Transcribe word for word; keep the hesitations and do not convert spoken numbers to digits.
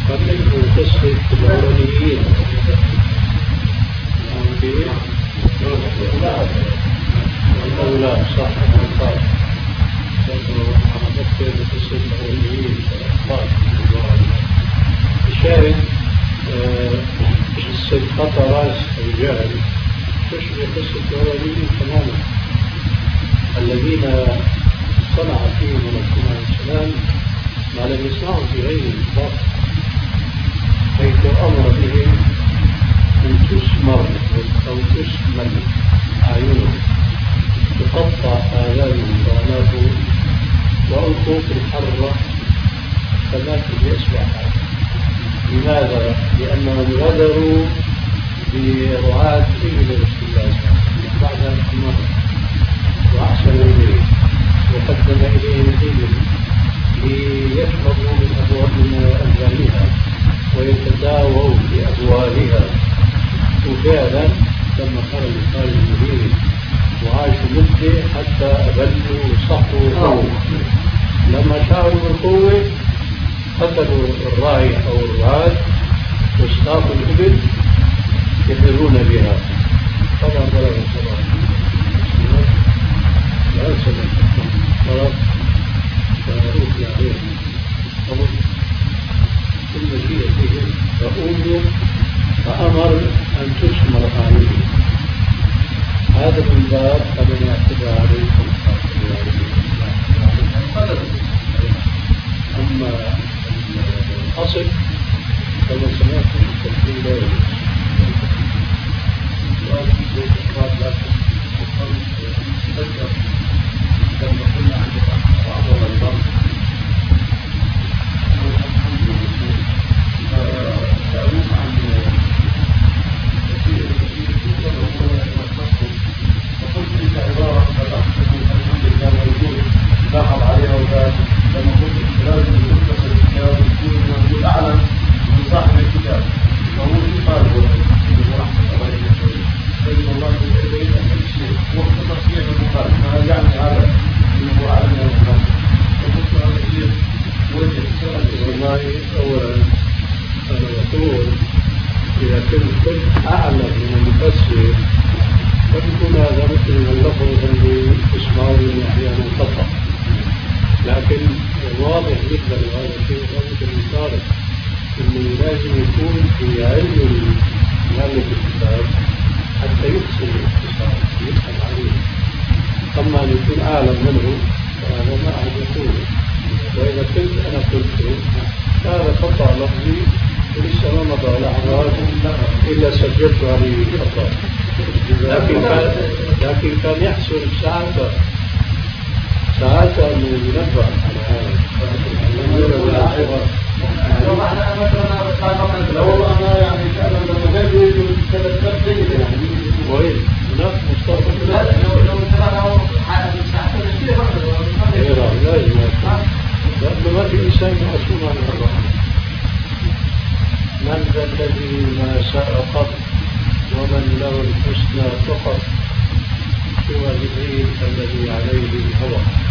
فمنه قصة الأولانيين الأولاد صح الأطفال نذكر بقصة الأولانيين الأطفال. الشاهد قصة خطرات الرجال تشبه قصة الأولانيين تماما الذين صنع فيهم الرسول عليه السلام ما لم يصنعه في غيره الإطلاق، حيث أمر بهم أن تسمر أو تسمن أعينهم، تقطع آذانهم وأعناقهم وألقوا في الحرة فماتوا بأسوأ حال. لماذا؟ لأنهم غدروا برعاة إبل رسول الله بعد أن أمر وأحسنوا إليه وقدم إليهم الإبل ليشربوا من أبوالها ويتداووا بأبوالها. وفعلا لما خرجوا خارج المدينة وعاشوا مدة حتى أبلوا وصحوا قوة، لما شعروا بالقوة قتلوا الراعي أو الرعاة واصطادوا الإبل يفرون بها. طبعا بلغوا الصلاة لا سبب طلب فأوتي عليهم طلب ثم جيء بهم فأوتوا فأمر أن تسمر أعينهم. هذا من باب فمن اعتدى عليكم أما الأصل كما سمعتم التفصيل لا يجوز. لما كنا عند بعض الأرض سألوك عن كثير فقلت لك عبارة الحمد لله موجود لاحظ عليها وذات لما قلت لازم يتصل الكتاب يكون موجود أعلم من صاحب الكتاب فهو في قلبه ورحمة الله عليه فإن الله يريد أن يكسر واختصر فيه المقال فهل يعني هذا أنه أعلم من الكلام فقلت هذا الشيء وجه السؤال. والله أولا أنا أقول إذا كنت أعلم من المفسر فبيكون هذا مثل اللفظ اللي تسمعون أحيانا خطأ، لكن واضح جدا وهذا الشيء ثابت المصارف انه لازم يكون في علم مؤلف الكتاب حتى يحسن الاختصار يفهم عليه. اما ان يكون اعلم منه فهذا ما احد يقوله، واذا كنت انا قلت هذا خطا لفظي ولسه ما مضى لحظات الا سجلت عليه خطا، لكن كان لكن كان يحصل ساعته ساعتها انه ينبه على هذا. لو انا يعني فعلا لما باجي تذكرت جيد يعني وين هناك مستقبل لا لو لو ترى حاجه ساعتها كثير لا لازم لانه ما في انسان معصوم عن الرحمه. من ذا الذي ما شاء قط ومن له الحسنى فقط سوى جبريل الذي عليه الهوى.